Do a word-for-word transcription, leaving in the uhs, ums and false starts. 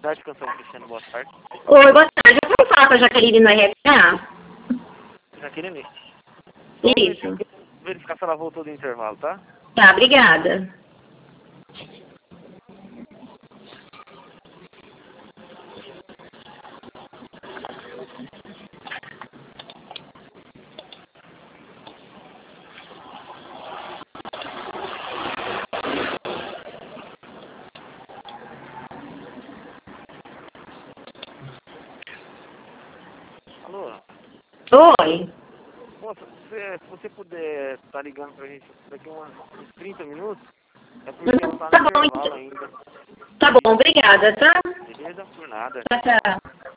Cidade Canção Cristiano, boa tarde. Oi, boa tarde. Eu vou falar com a Jaqueline no R H? Jaqueline? Isso. Verificar se ela voltou do intervalo, tá? Tá, obrigada. Alô? Oi. Moça, se, se você puder estar ligando pra gente daqui a uns trinta minutos, é porque ela tá Tá no bom, intervalo então. ainda. Tá bom, obrigada, tá? Beleza? Por nada. Tchau, tchau.